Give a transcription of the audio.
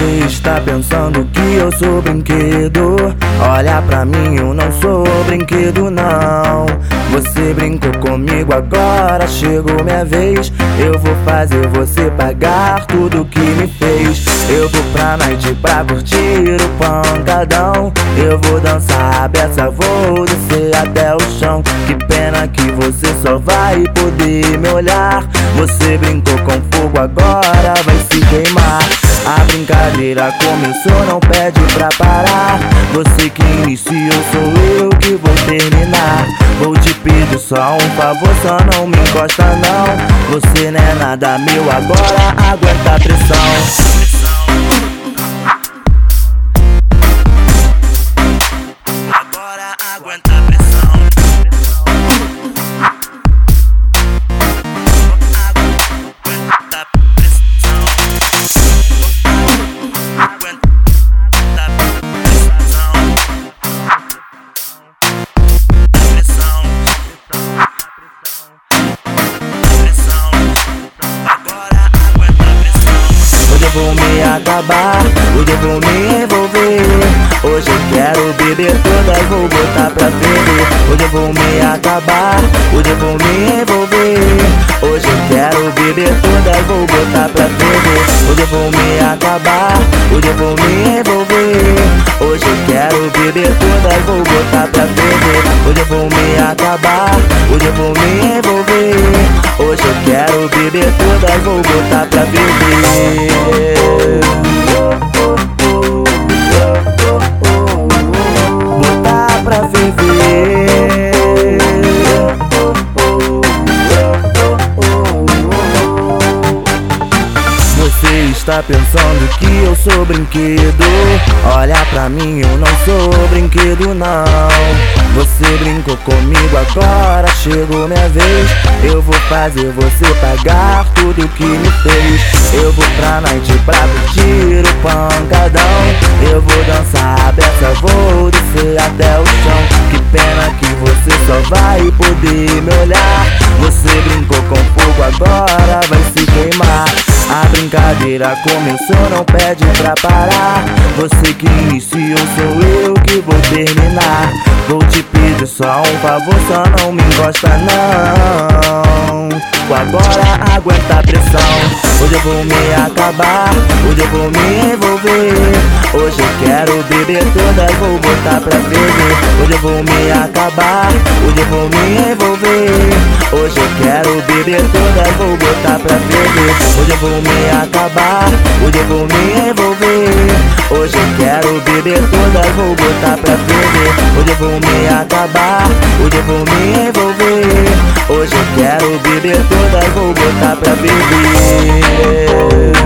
Você está pensando que eu sou brinquedo? Olha pra mim, eu não sou brinquedo não. Você brincou comigo, agora chegou minha vez. Eu vou fazer você pagar tudo que me fez. Eu vou pra noite pra curtir o pancadão. Eu vou dançar a beça, vou descer até o chão. Que pena que você só vai poder me olhar. Você brincou com fogo, agora vai se queimar. A brincadeira começou, não pede pra parar. Você que iniciou, sou eu que vou terminar. Vou te pedir só um favor, só não me encosta não. Você não é nada meu, agora aguenta a pressão. Vou me acabar, hoje eu vou me envolver. Hoje eu quero beber todas, vou botar pra ferver. Hoje eu vou me acabar, hoje eu vou me envolver. Hoje eu quero beber todas, vou botar pra ferver. Hoje eu vou me acabar, hoje eu vou me envolver. Hoje eu quero beber todas, vou botar pra ferver. Hoje eu vou me acabar, hoje eu vou me envolver. Hoje eu quero beber todas, vou botar pra ferver. Botar pra ferver. Você está pensando que eu sou brinquedo? Olha pra mim, eu não sou brinquedo não. Você brincou comigo, agora chegou minha vez. Eu vou fazer você pagar tudo que me fez. Eu vou pra noite pra curtir o pancadão. Eu vou dançar a beça, vou descer até o chão. Que pena que você só vai poder me olhar. Você brincou com fogo, agora vai se queimar. A brincadeira começou, não pede pra parar. Você que iniciou, sou eu que vou terminar. Vou te pedir só um favor, só não me encosta não. Agora aguenta a pressão. Hoje eu vou me acabar, hoje eu vou me envolver. Hoje eu quero beber todas, vou botar pra ferver. Hoje eu vou me acabar, hoje eu vou me envolver. Hoje eu quero beber todas, vou botar pra ferver. Hoje eu vou me acabar, hoje eu vou me envolver. Hoje eu quero beber todas, vou botar pra ferver. Hoje eu vou me acabar, hoje eu vou me envolver. Hoje eu quero beber todas, vou botar pra ferver.